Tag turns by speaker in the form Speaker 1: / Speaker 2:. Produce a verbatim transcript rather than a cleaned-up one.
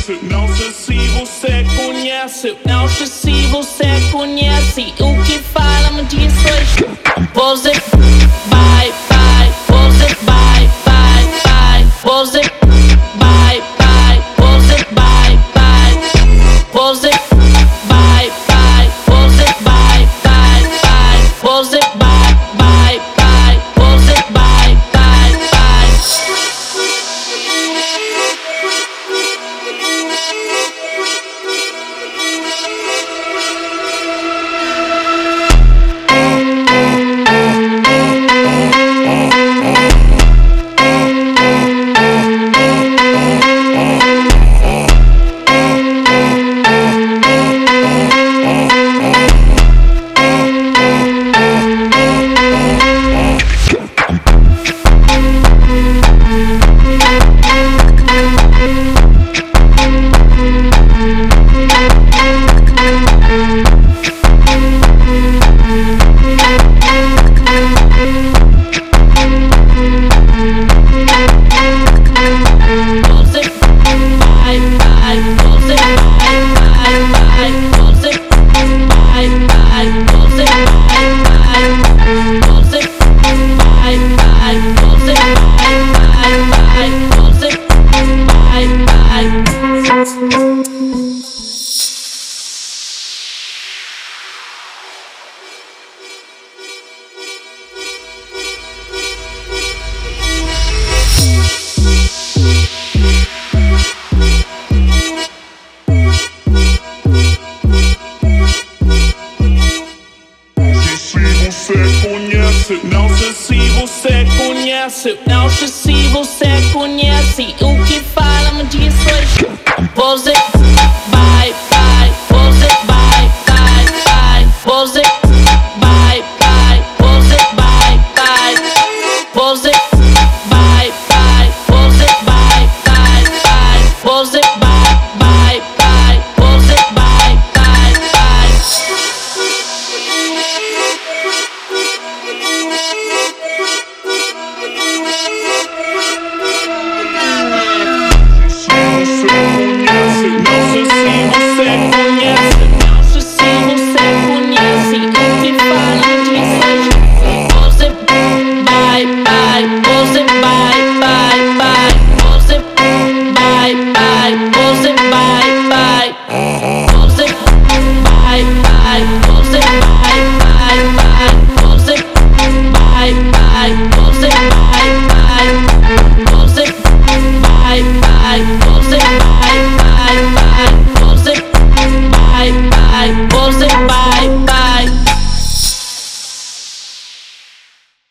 Speaker 1: conhece, não sei se você conhece, não sei se você conhece o que fala, me diz hoje. Você vai, vai, você vai, vai, vai, você vai, vai, você vai, vai, você vai, vai, você vai, vai, vai, você vai, vai, vai, você vai, vai, vai. Não sei se você conhece, não sei se você conhece o que fala, me diz hoje. Você vai, vai, você vai, vai, vai, você vai, vai, você vai, vai, você vai, vai, você vai, vai, vai, você vai, vai, vai, você vai, vai, vai. Você vai,